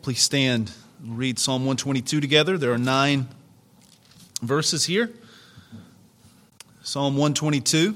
please stand and read Psalm 122 together. There are 9 verses here. Psalm 122,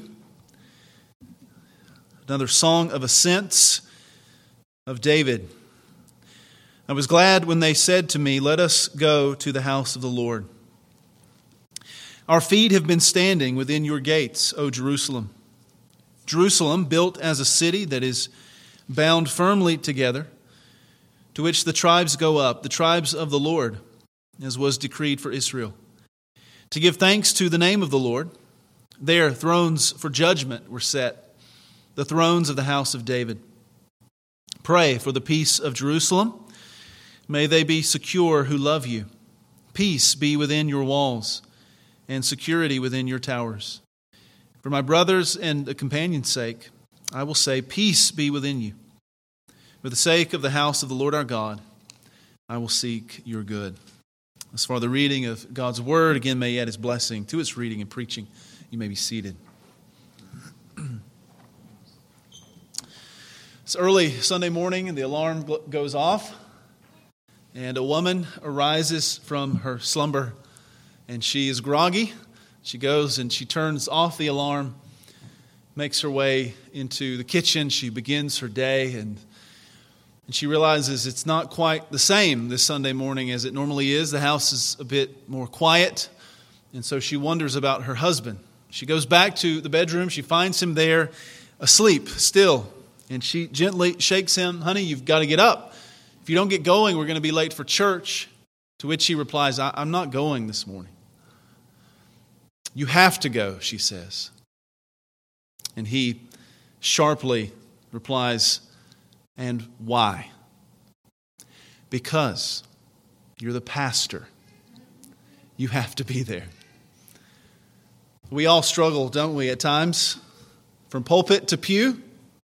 another song of ascents of David. I was glad when they said to me, "Let us go to the house of the Lord." Our feet have been standing within your gates, O Jerusalem. Jerusalem, built as a city that is bound firmly together, to which the tribes go up, the tribes of the Lord, as was decreed for Israel, to give thanks to the name of the Lord. There thrones for judgment were set, the thrones of the house of David. Pray for the peace of Jerusalem. May they be secure who love you. Peace be within your walls, and security within your towers. For my brothers and the companions' sake, I will say, peace be within you. For the sake of the house of the Lord our God, I will seek your good. As for the reading of God's word, again, may He add His blessing to its reading and preaching. You may be seated. It's early Sunday morning and the alarm goes off, and a woman arises from her slumber, and she is groggy. She goes and she turns off the alarm, makes her way into the kitchen. She begins her day, and she realizes it's not quite the same this Sunday morning as it normally is. The house is a bit more quiet, and so she wonders about her husband. She goes back to the bedroom. She finds him there asleep still, and she gently shakes him. "Honey, you've got to get up. If you don't get going, we're going to be late for church." To which he replies, I'm not going this morning." "You have to go," she says. And he sharply replies, "And why?" "Because you're the pastor. You have to be there." We all struggle, don't we, at times, from pulpit to pew,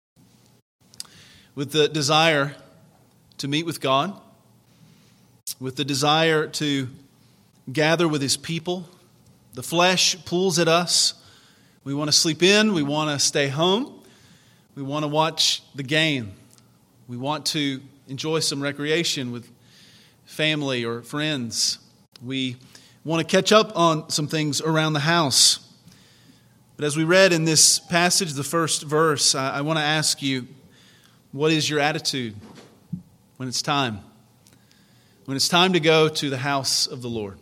with the desire to meet with God, with the desire to gather with His people. The flesh pulls at us. We want to sleep in. We want to stay home. We want to watch the game. We want to enjoy some recreation with family or friends. We want to catch up on some things around the house. But as we read in this passage, the first verse, I want to ask you, what is your attitude when it's time? When it's time to go to the house of the Lord?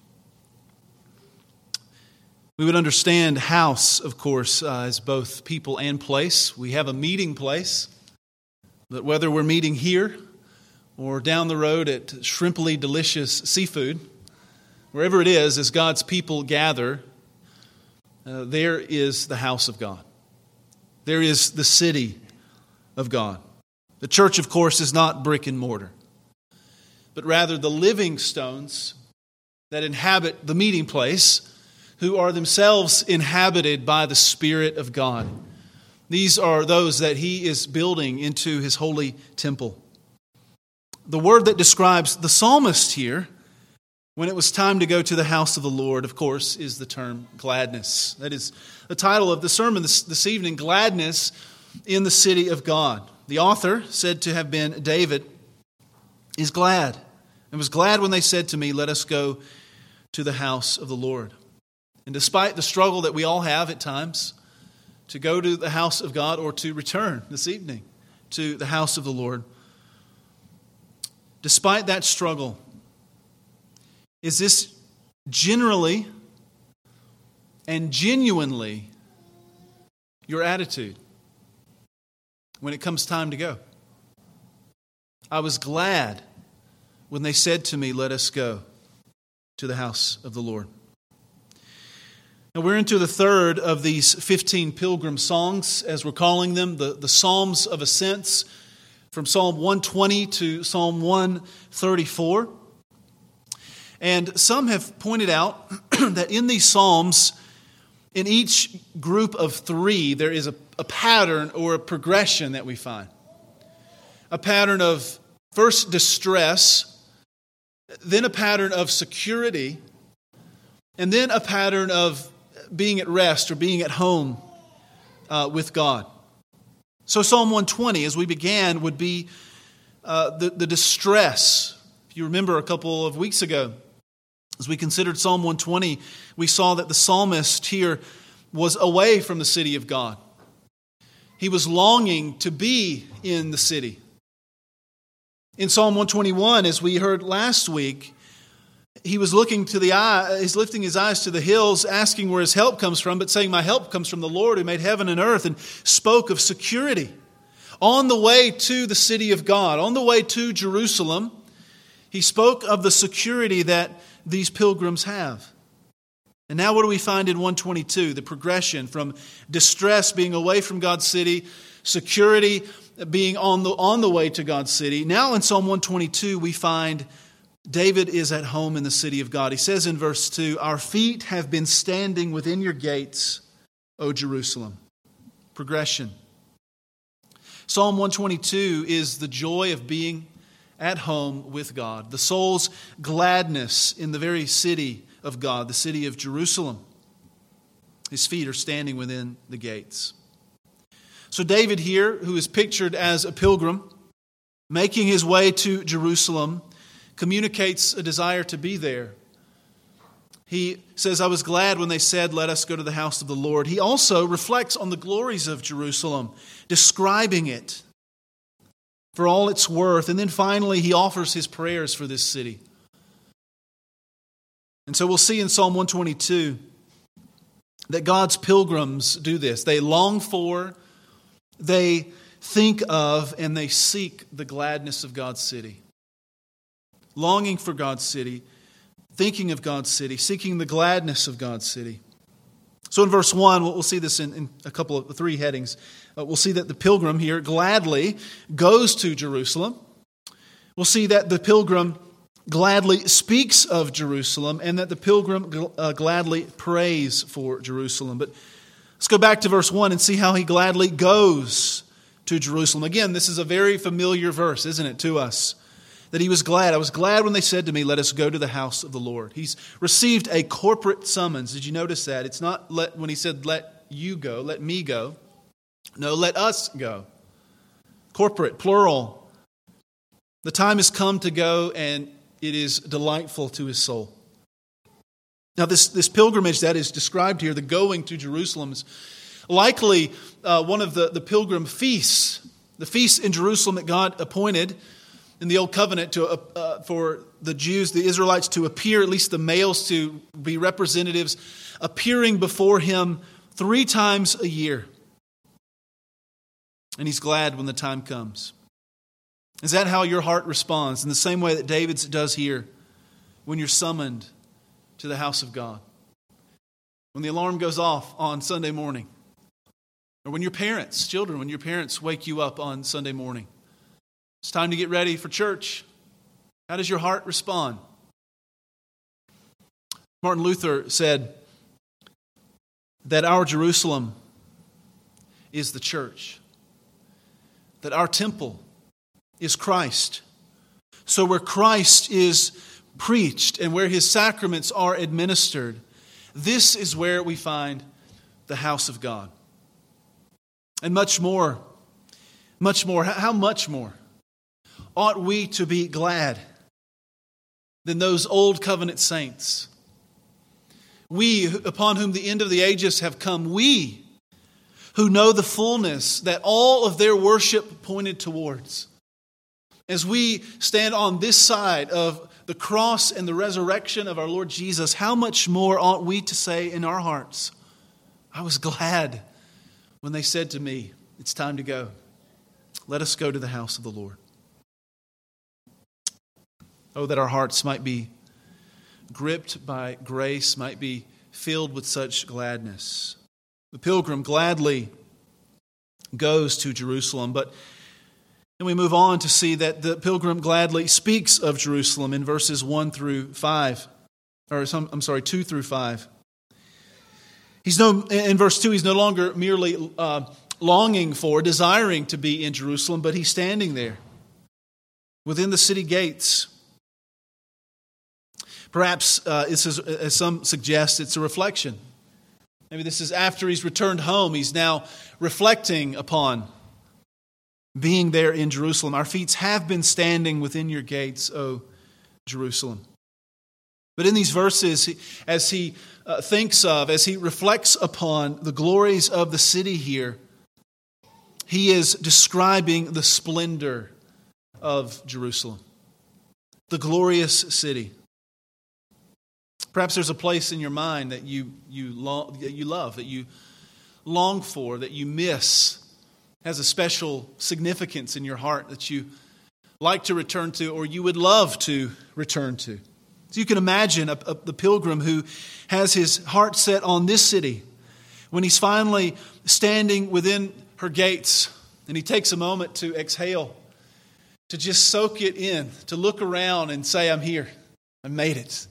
We would understand house, of course, as both people and place. We have a meeting place, but whether we're meeting here or down the road at shrimply delicious seafood, wherever it is, as God's people gather, there is the house of God. There is the city of God. The church, of course, is not brick and mortar, but rather the living stones that inhabit the meeting place, who are themselves inhabited by the Spirit of God. These are those that He is building into His holy temple. The word that describes the psalmist here, when it was time to go to the house of the Lord, of course, is the term gladness. That is the title of the sermon this evening, Gladness in the City of God. The author, said to have been David, is glad. And was glad when they said to me, "Let us go to the house of the Lord." And despite the struggle that we all have at times to go to the house of God or to return this evening to the house of the Lord, despite that struggle, is this generally and genuinely your attitude when it comes time to go? I was glad when they said to me, "Let us go to the house of the Lord." Now we're into the third of these 15 pilgrim songs, as we're calling them, the Psalms of Ascents, from Psalm 120 to Psalm 134. And some have pointed out that in these Psalms, in each group of 3, there is a pattern or a progression that we find. A pattern of first distress, then a pattern of security, and then a pattern of being at rest or being at home with God. So Psalm 120, as we began, would be the distress. If you remember a couple of weeks ago, as we considered Psalm 120, we saw that the psalmist here was away from the city of God. He was longing to be in the city. In Psalm 121, as we heard last week, he was looking to he's lifting his eyes to the hills, asking where his help comes from, but saying, "My help comes from the Lord who made heaven and earth," and spoke of security. On the way to the city of God, on the way to Jerusalem, he spoke of the security that these pilgrims have. And now what do we find in 122? The progression from distress, being away from God's city, security, being on the way to God's city. Now in Psalm 122 we find David is at home in the city of God. He says in verse 2, "Our feet have been standing within your gates, O Jerusalem." Progression. Psalm 122 is the joy of being at home with God, the soul's gladness in the very city of God, the city of Jerusalem. His feet are standing within the gates. So David here, who is pictured as a pilgrim, making his way to Jerusalem, communicates a desire to be there. He says, "I was glad when they said, 'Let us go to the house of the Lord.'" He also reflects on the glories of Jerusalem, describing it for all its worth. And then finally, he offers his prayers for this city. And so we'll see in Psalm 122 that God's pilgrims do this. They long for, they think of, and they seek the gladness of God's city. Longing for God's city, thinking of God's city, seeking the gladness of God's city. So in verse 1, we'll see this in a couple of three headings. We'll see that the pilgrim here gladly goes to Jerusalem. We'll see that the pilgrim gladly speaks of Jerusalem, and that the pilgrim gladly prays for Jerusalem. But let's go back to verse 1 and see how he gladly goes to Jerusalem. Again, this is a very familiar verse, isn't it, to us? That he was glad. "I was glad when they said to me, 'Let us go to the house of the Lord.'" He's received a corporate summons. Did you notice that? It's not when he said, "Let you go, let me go." No, let us go. Corporate, plural. The time has come to go, and it is delightful to his soul. Now this pilgrimage that is described here, the going to Jerusalem, is likely one of the pilgrim feasts. The feasts in Jerusalem that God appointed in the Old Covenant for the Jews, the Israelites, to appear, at least the males to be representatives, appearing before him 3 times a year. And he's glad when the time comes. Is that how your heart responds? In the same way that David's does here, when you're summoned to the house of God. When the alarm goes off on Sunday morning. Or when your parents wake you up on Sunday morning. It's time to get ready for church. How does your heart respond? Martin Luther said that our Jerusalem is the church. That our temple is Christ. So where Christ is preached and where his sacraments are administered, this is where we find the house of God. And much more, how much more ought we to be glad than those old covenant saints? We, upon whom the end of the ages have come, we who know the fullness that all of their worship pointed towards. As we stand on this side of the cross and the resurrection of our Lord Jesus, how much more ought we to say in our hearts, "I was glad when they said to me, 'It's time to go. Let us go to the house of the Lord.'" Oh, that our hearts might be gripped by grace, might be filled with such gladness. The pilgrim gladly goes to Jerusalem, but then we move on to see that the pilgrim gladly speaks of Jerusalem in verses 1 through 5. 2 through 5. In verse 2, he's no longer merely longing for, desiring to be in Jerusalem, but he's standing there within the city gates. Perhaps, as some suggest, it's a reflection. Maybe this is after he's returned home. He's now reflecting upon being there in Jerusalem. Our feet have been standing within your gates, O Jerusalem. But in these verses, as he thinks of, as he reflects upon the glories of the city here, he is describing the splendor of Jerusalem, the glorious city. Perhaps there's a place in your mind that you love, that you long for, that you miss, has a special significance in your heart that you like to return to or you would love to return to. So you can imagine the pilgrim who has his heart set on this city when he's finally standing within her gates and he takes a moment to exhale, to just soak it in, to look around and say, I'm here, I made it.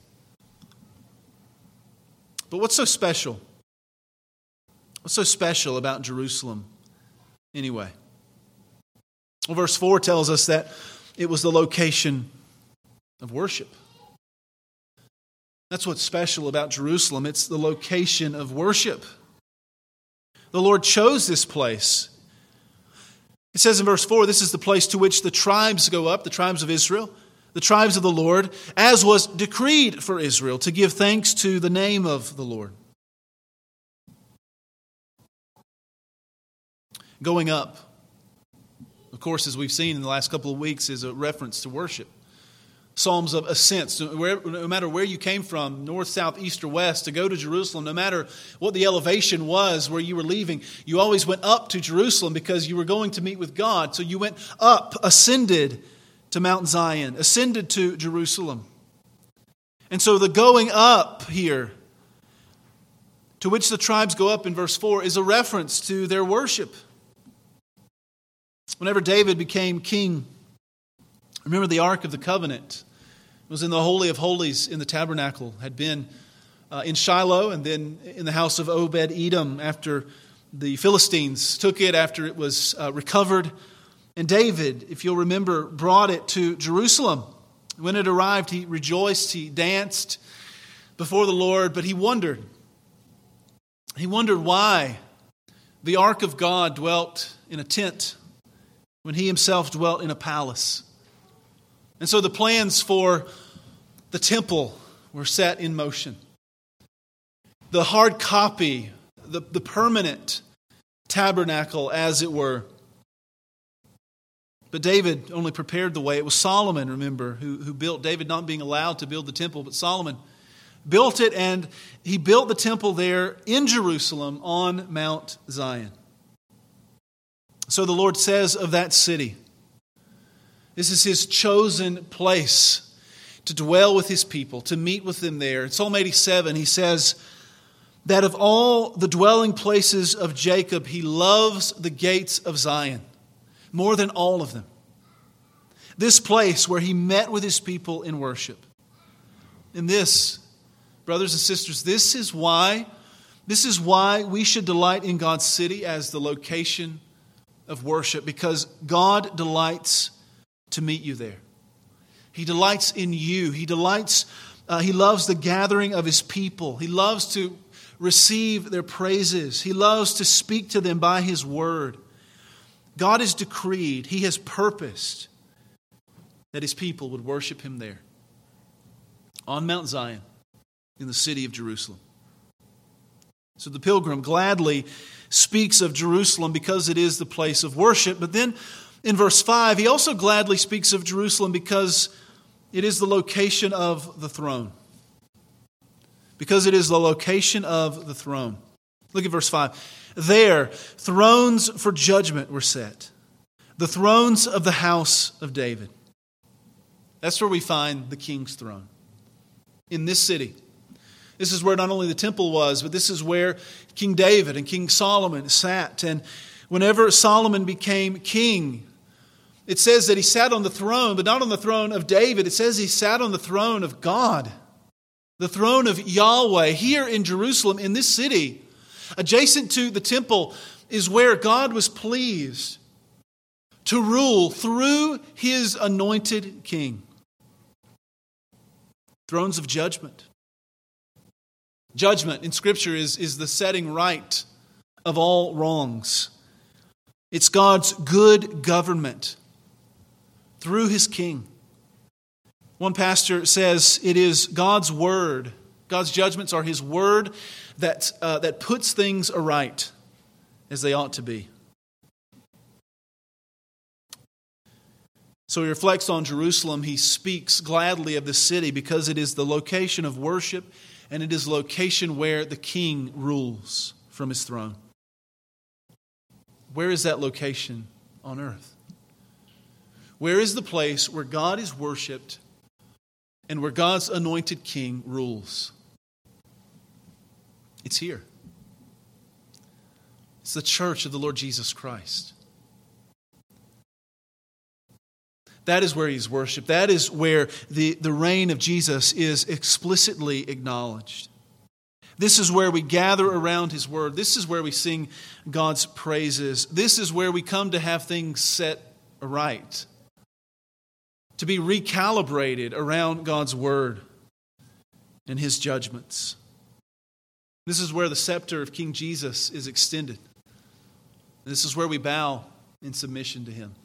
But what's so special? What's so special about Jerusalem anyway? Well, verse 4 tells us that it was the location of worship. That's what's special about Jerusalem. It's the location of worship. The Lord chose this place. It says in verse 4, this is the place to which the tribes go up, the tribes of Israel, the tribes of the Lord, as was decreed for Israel, to give thanks to the name of the Lord. Going up, of course, as we've seen in the last couple of weeks, is a reference to worship. Psalms of ascents. No matter where you came from, north, south, east, or west, to go to Jerusalem, no matter what the elevation was where you were leaving, you always went up to Jerusalem because you were going to meet with God. So you went up, ascended to Mount Zion, ascended to Jerusalem. And so the going up here, to which the tribes go up in verse 4, is a reference to their worship. Whenever David became king, remember the Ark of the Covenant was in the Holy of Holies in the tabernacle, had been in Shiloh and then in the house of Obed-Edom after the Philistines took it, after it was recovered. And David, if you'll remember, brought it to Jerusalem. When it arrived, he rejoiced, he danced before the Lord, but he wondered. He wondered why the Ark of God dwelt in a tent when he himself dwelt in a palace. And so the plans for the temple were set in motion. The hard copy, the permanent tabernacle, as it were. But David only prepared the way. It was Solomon, remember, who built, David not being allowed to build the temple, but Solomon built it, and he built the temple there in Jerusalem on Mount Zion. So the Lord says of that city, this is His chosen place to dwell with His people, to meet with them there. In Psalm 87, He says that of all the dwelling places of Jacob, He loves the gates of Zion more than all of them. This place where He met with His people in worship. And this, brothers and sisters, this is why we should delight in God's city as the location of worship, because God delights to meet you there. He delights in you. He loves the gathering of His people. He loves to receive their praises. He loves to speak to them by His word. God has decreed, He has purposed that His people would worship Him there on Mount Zion in the city of Jerusalem. So the pilgrim gladly speaks of Jerusalem because it is the place of worship. But then in verse 5, he also gladly speaks of Jerusalem because it is the location of the throne. Because it is the location of the throne. Look at verse 5. There, thrones for judgment were set. The thrones of the house of David. That's where we find the king's throne. In this city. This is where not only the temple was, but this is where King David and King Solomon sat. And whenever Solomon became king, it says that he sat on the throne, but not on the throne of David. It says he sat on the throne of God. The throne of Yahweh here in Jerusalem, in this city. Adjacent to the temple is where God was pleased to rule through His anointed king. Thrones of judgment. Judgment in Scripture is the setting right of all wrongs. It's God's good government through His King. One pastor says it is God's word. God's judgments are His word that puts things aright as they ought to be. So he reflects on Jerusalem. He speaks gladly of the city because it is the location of worship and it is the location where the King rules from His throne. Where is that location on earth? Where is the place where God is worshiped and where God's anointed King rules? It's here. It's the church of the Lord Jesus Christ. That is where He's worshipped. That is where the reign of Jesus is explicitly acknowledged. This is where we gather around His Word. This is where we sing God's praises. This is where we come to have things set right, to be recalibrated around God's Word and His judgments. This is where the scepter of King Jesus is extended. This is where we bow in submission to Him.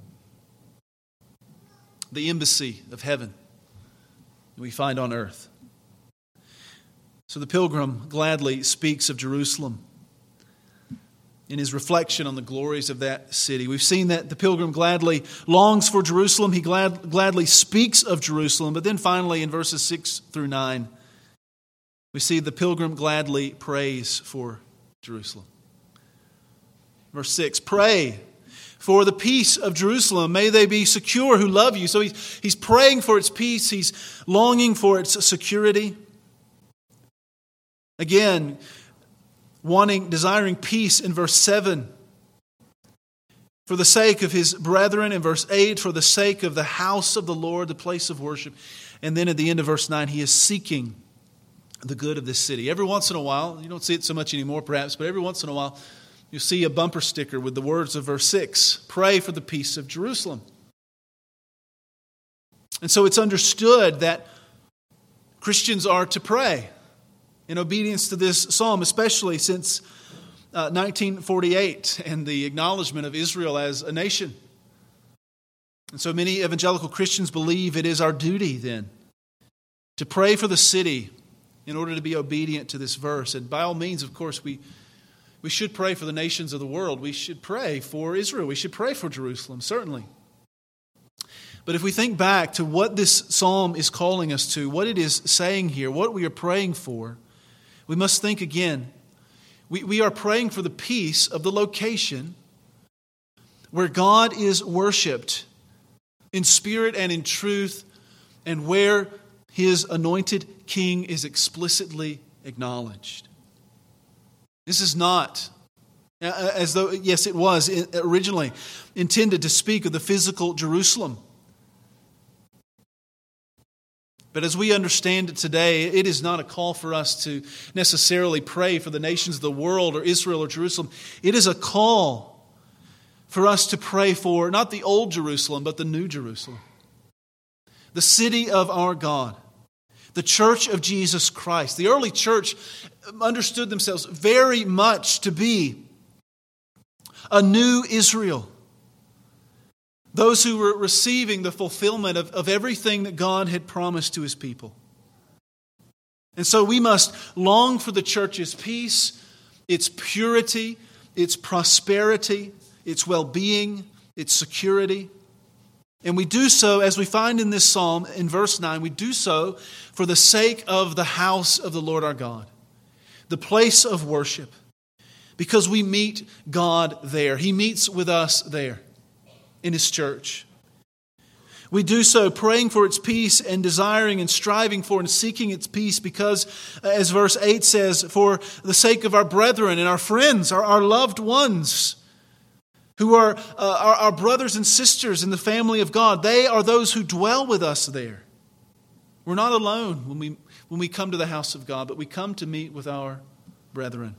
The embassy of heaven we find on earth. So the pilgrim gladly speaks of Jerusalem in his reflection on the glories of that city. We've seen that the pilgrim gladly longs for Jerusalem. He gladly speaks of Jerusalem. But then finally in verses 6 through 9, we see the pilgrim gladly prays for Jerusalem. Verse 6, pray for the peace of Jerusalem. May they be secure who love you. So he's praying for its peace. He's longing for its security. Again, desiring peace in verse 7. For the sake of his brethren in verse 8. For the sake of the house of the Lord, the place of worship. And then at the end of verse 9, he is seeking the good of this city. Every once in a while, you don't see it so much anymore perhaps, but every once in a while, you see a bumper sticker with the words of verse 6, pray for the peace of Jerusalem. And so it's understood that Christians are to pray in obedience to this psalm, especially since 1948 and the acknowledgement of Israel as a nation. And so many evangelical Christians believe it is our duty then to pray for the city in order to be obedient to this verse. And by all means, of course, we should pray for the nations of the world. We should pray for Israel. We should pray for Jerusalem, certainly. But if we think back to what this psalm is calling us to, what it is saying here, what we are praying for, we must think again. We are praying for the peace of the location where God is worshipped in spirit and in truth, and where His anointed King is explicitly acknowledged. This is not, as though, yes, it was originally intended to speak of the physical Jerusalem. But as we understand it today, it is not a call for us to necessarily pray for the nations of the world or Israel or Jerusalem. It is a call for us to pray for not the old Jerusalem, but the new Jerusalem. The city of our God. The church of Jesus Christ. The early church understood themselves very much to be a new Israel. Those who were receiving the fulfillment of everything that God had promised to His people. And so we must long for the church's peace, its purity, its prosperity, its well-being, its security. And we do so, as we find in this psalm, in verse 9, we do so for the sake of the house of the Lord our God, the place of worship, because we meet God there. He meets with us there in His church. We do so praying for its peace and desiring and striving for and seeking its peace because, as verse 8 says, for the sake of our brethren and our friends, our loved ones, who are our brothers and sisters in the family of God. They are those who dwell with us there. We're not alone when we come to the house of God, but we come to meet with our brethren.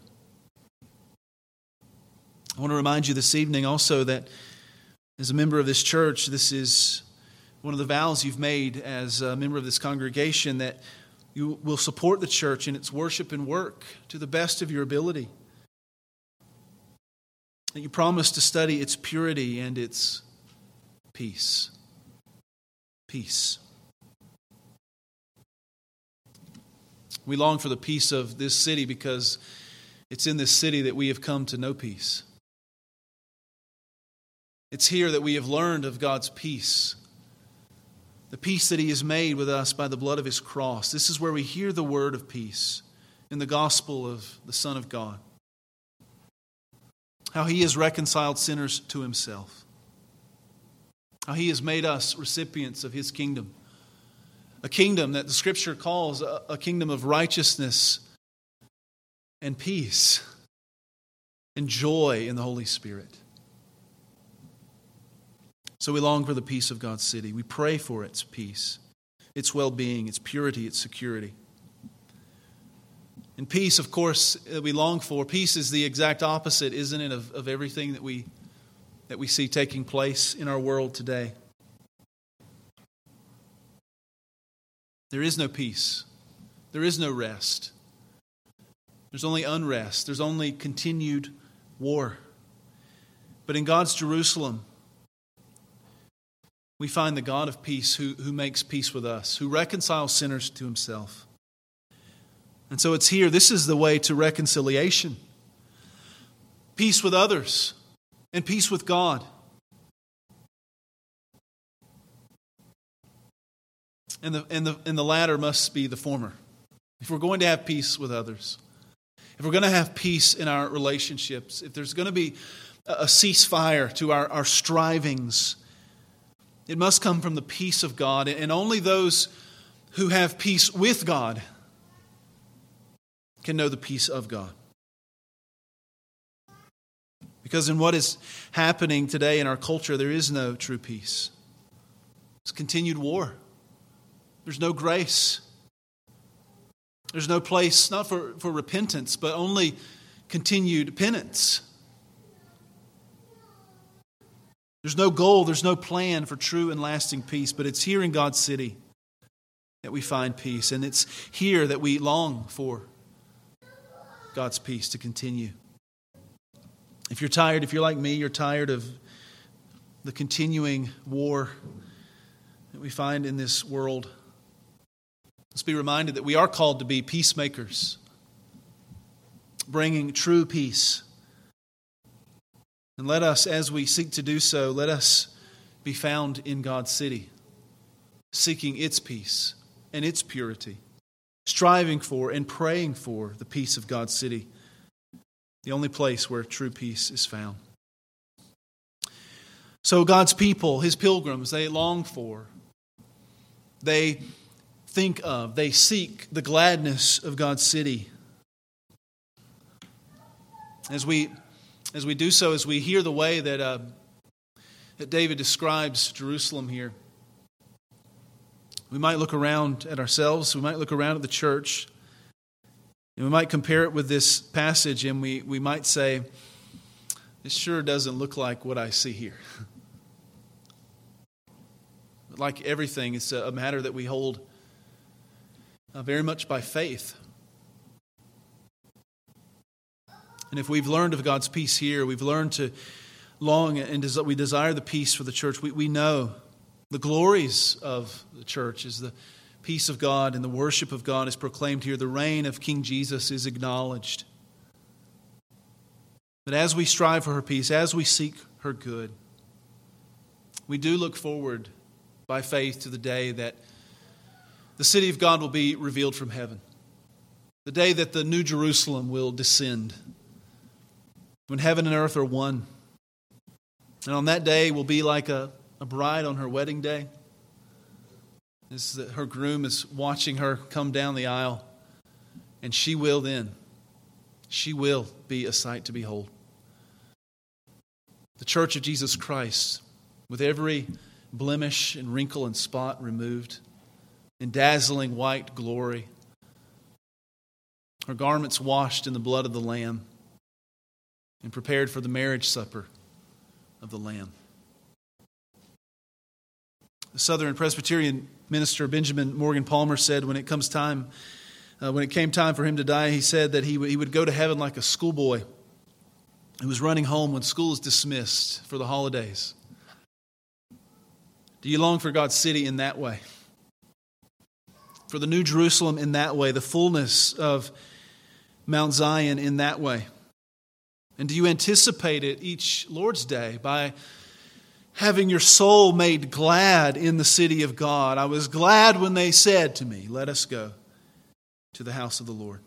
I want to remind you this evening also that as a member of this church, this is one of the vows you've made as a member of this congregation, that you will support the church in its worship and work to the best of your ability. that you promise to study its purity and its peace. Peace. We long for the peace of this city because it's in this city that we have come to know peace. It's here that we have learned of God's peace. The peace that He has made with us by the blood of His cross. This is where we hear the word of peace in the gospel of the Son of God. How He has reconciled sinners to Himself. How He has made us recipients of His kingdom. A kingdom that the Scripture calls a kingdom of righteousness and peace and joy in the Holy Spirit. So we long for the peace of God's city. We pray for its peace, its well-being, its purity, its security. And peace, of course, we long for. Peace is the exact opposite, isn't it, of everything that we see taking place in our world today. There is no peace. There is no rest. There's only unrest. There's only continued war. But in God's Jerusalem, we find the God of peace who makes peace with us, who reconciles sinners to Himself. And so it's here. This is the way to reconciliation. Peace with others and peace with God. And the latter must be the former. If we're going to have peace with others, if we're going to have peace in our relationships, if there's going to be a ceasefire to our strivings, it must come from the peace of God. And only those who have peace with God can know the peace of God. Because in what is happening today in our culture, there is no true peace. It's continued war. There's no grace. There's no place, not for repentance, but only continued penance. There's no goal, there's no plan for true and lasting peace, but it's here in God's city that we find peace, and it's here that we long for God's peace to continue. If you're tired, if you're like me, you're tired of the continuing war that we find in this world, let's be reminded that we are called to be peacemakers, bringing true peace. And let us, as we seek to do so, let us be found in God's city, seeking its peace and its purity, striving for and praying for the peace of God's city, the only place where true peace is found. So God's people, His pilgrims, they long for, they think of, they seek the gladness of God's city. As we do so, as we hear the way that David describes Jerusalem here, we might look around at ourselves, we might look around at the church, and we might compare it with this passage, and we might say, it sure doesn't look like what I see here. But like everything, it's a matter that we hold very much by faith. And if we've learned of God's peace here, we've learned to long and we desire the peace for the church. We know the glories of the church is the peace of God and the worship of God is proclaimed here. The reign of King Jesus is acknowledged. But as we strive for her peace, as we seek her good, we do look forward by faith to the day that the city of God will be revealed from heaven. The day that the New Jerusalem will descend. When heaven and earth are one. And on that day will be like a bride on her wedding day. As her groom is watching her come down the aisle. And she will be a sight to behold. The church of Jesus Christ, with every blemish and wrinkle and spot removed, in dazzling white glory, her garments washed in the blood of the Lamb, and prepared for the marriage supper of the Lamb. The Southern Presbyterian minister Benjamin Morgan Palmer said when it came time for him to die, he said that he would go to heaven like a schoolboy who is running home when school is dismissed for the holidays? Do you long for God's city in that way? For the New Jerusalem in that way, the fullness of Mount Zion in that way? And do you anticipate it each Lord's Day by having your soul made glad in the city of God? I was glad when they said to me, let us go to the house of the Lord.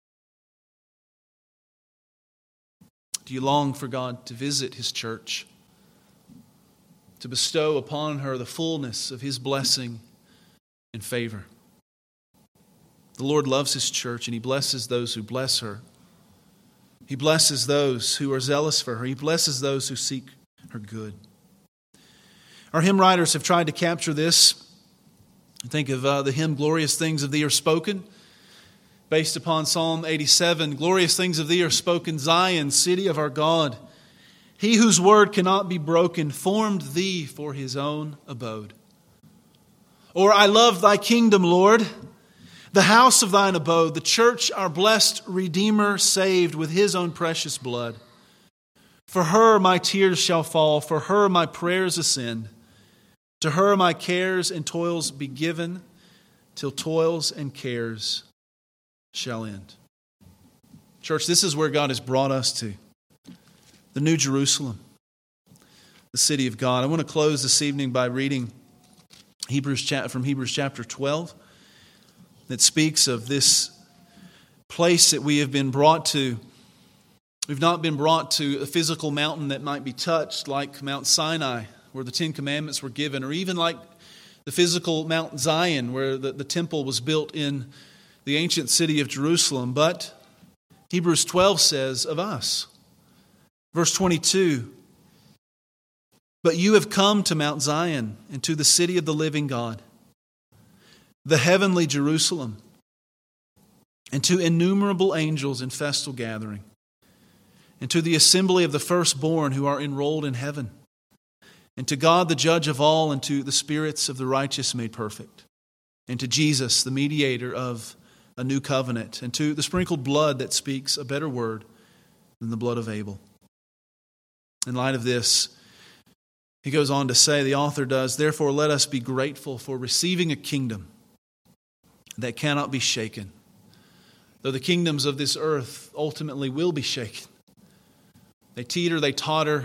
Do you long for God to visit His church, to bestow upon her the fullness of His blessing and favor? The Lord loves His church, and He blesses those who bless her. He blesses those who are zealous for her. He blesses those who seek her good. Our hymn writers have tried to capture this. Think of the hymn, Glorious Things of Thee Are Spoken, based upon Psalm 87. Glorious things of Thee are spoken, Zion, city of our God. He whose word cannot be broken, formed Thee for His own abode. Or, I love Thy kingdom, Lord, the house of Thine abode, the church our blessed Redeemer saved with His own precious blood. For her my tears shall fall, for her my prayers ascend. To her my cares and toils be given, till toils and cares shall end. Church, this is where God has brought us to. The New Jerusalem, the city of God. I want to close this evening by reading from Hebrews chapter 12. That speaks of this place that we have been brought to. We've not been brought to a physical mountain that might be touched like Mount Sinai, where the Ten Commandments were given, or even like the physical Mount Zion, where the temple was built in the ancient city of Jerusalem. But Hebrews 12 says of us, verse 22, but you have come to Mount Zion and to the city of the living God, the heavenly Jerusalem, and to innumerable angels in festal gathering, and to the assembly of the firstborn who are enrolled in heaven, and to God the judge of all, and to the spirits of the righteous made perfect, and to Jesus, the mediator of a new covenant, and to the sprinkled blood that speaks a better word than the blood of Abel. In light of this, he goes on to say, the author does, therefore let us be grateful for receiving a kingdom that cannot be shaken, though the kingdoms of this earth ultimately will be shaken. They teeter, they totter,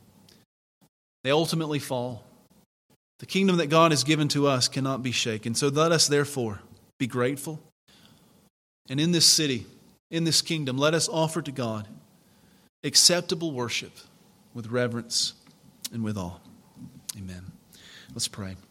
they ultimately fall. The kingdom that God has given to us cannot be shaken. So let us therefore be grateful. And in this city, in this kingdom, let us offer to God acceptable worship with reverence and with awe. Amen. Let's pray.